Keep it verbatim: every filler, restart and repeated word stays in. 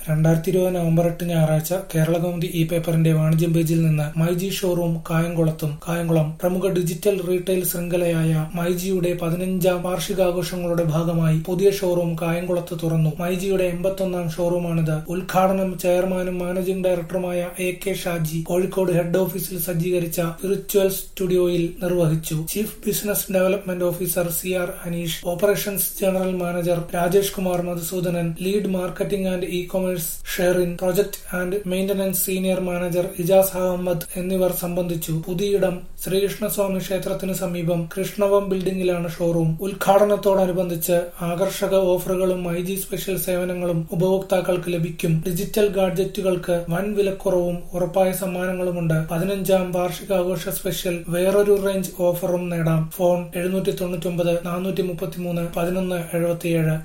രണ്ടായിരത്തി ഇരുപത് നവംബർ എട്ട് ഞായറാഴ്ച കേരളകൗമുദി ഇ പേപ്പറിന്റെ വാണിജ്യം പേജിൽ നിന്ന് മൈജി ഷോറൂം കായംകുളത്തും കായംകുളം പ്രമുഖ ഡിജിറ്റൽ റീറ്റെയിൽ ശൃംഖലയായ മൈജിയുടെ പതിനഞ്ചാം വാർഷികാഘോഷങ്ങളുടെ ഭാഗമായി പുതിയ ഷോറൂം കായംകുളത്ത് തുറന്നു. മൈജിയുടെ എൺപത്തൊന്നാം ഷോറൂമാണിത്. ഉദ്ഘാടനം ചെയർമാനും മാനേജിംഗ് ഡയറക്ടറുമായ A K Shaji Kozhikode head ഓഫീസിൽ സജ്ജീകരിച്ച വിർച്വൽ സ്റ്റുഡിയോയിൽ നിർവഹിച്ചു. Chief business development officer C R Aneesh, operations general manager Rajesh Kumar Madhusudanan, lead marketing and E commerce Sherin, project and maintenance senior manager Ijas Ahmed എന്നിവർ സംബന്ധിച്ചു. പുതിയിടം ശ്രീകൃഷ്ണസ്വാമി ക്ഷേത്രത്തിന് സമീപം കൃഷ്ണവം ബിൽഡിംഗിലാണ് ഷോറൂം. ഉദ്ഘാടനത്തോടനുബന്ധിച്ച് ആകർഷക ഓഫറുകളും മൈജി സ്പെഷ്യൽ സേവനങ്ങളും ഉപഭോക്താക്കൾക്ക് ലഭിക്കും. ഡിജിറ്റൽ ഗാഡ്ജറ്റുകൾക്ക് വൻ വിലക്കുറവും ഉറപ്പായ സമ്മാനങ്ങളുമുണ്ട്. പതിനഞ്ചാം വാർഷികാഘോഷ സ്പെഷ്യൽ വേറൊരു റേഞ്ച് ഓഫറും നേടാം. ഫോൺ എഴുന്നൂറ്റി തൊണ്ണൂറ്റി ഒമ്പത് നാനൂറ്റി മുപ്പത്തി മൂന്ന് പതിനൊന്ന് എഴുപത്തിയേഴ്.